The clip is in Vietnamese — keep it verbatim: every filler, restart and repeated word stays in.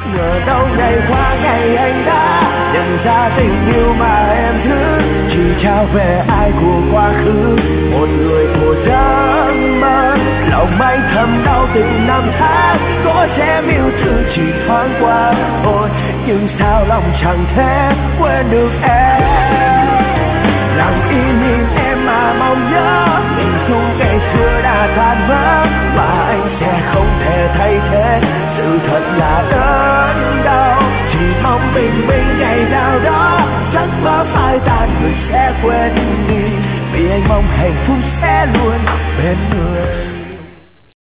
Ngờ đâu ngày qua ngày anh đã nhận ra tình yêu mà em thứ chỉ trao về ai của quá khứ, một người của giấc mơ. Lòng anh thầm đau từng năm tháng, có chém yêu thương chỉ thoáng qua thôi, nhưng sao lòng chẳng thể quên được em. Lặng im nhìn em mà mong nhớ, tình dung ngày xưa đã tan vỡ và anh sẽ không thể thay thế. Sự thật là đớn đau, chỉ mong bình minh ngày nào đó giấc mơ phai tàn, người sẽ quên đi, vì anh mong hạnh phúc sẽ luôn